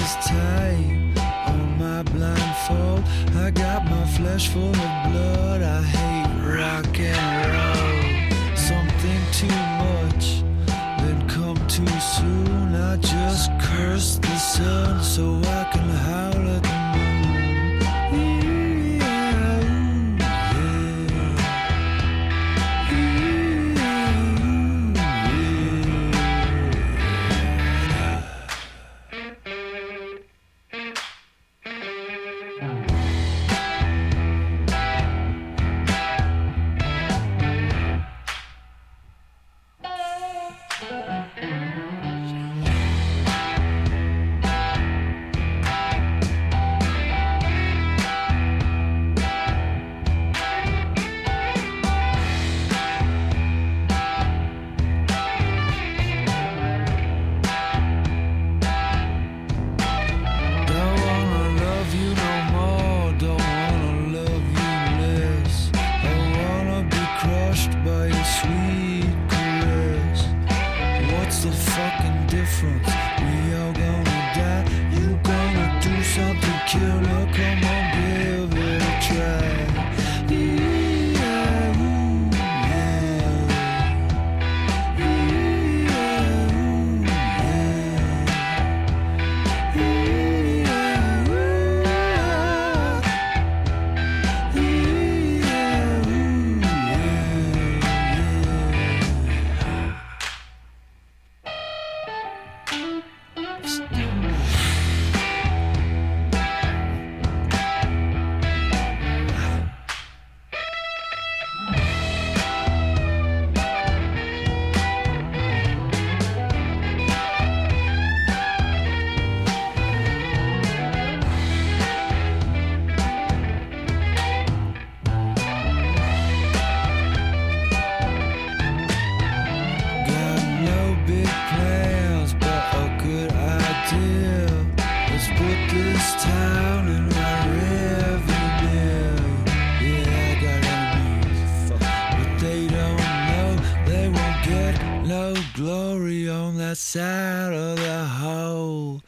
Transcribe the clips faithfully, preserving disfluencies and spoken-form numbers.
is tight on my blindfold. I got my flesh full of blood. I hate rock and roll. Something too much, then come too soon. I just curse the sun so I can howl at the side of the hole.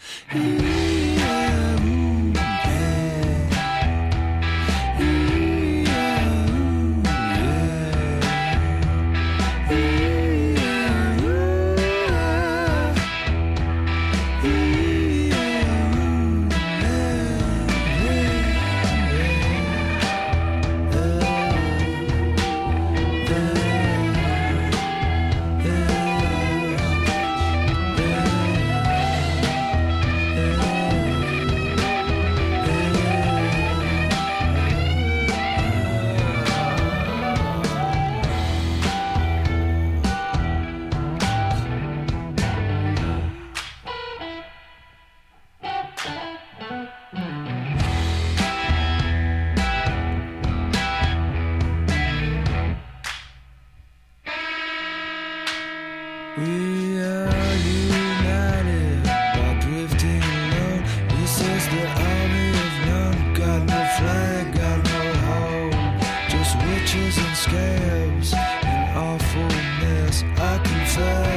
We are united by drifting alone. This is the army of none. Got no flag, got no home. Just witches and scabs and awfulness. I confess.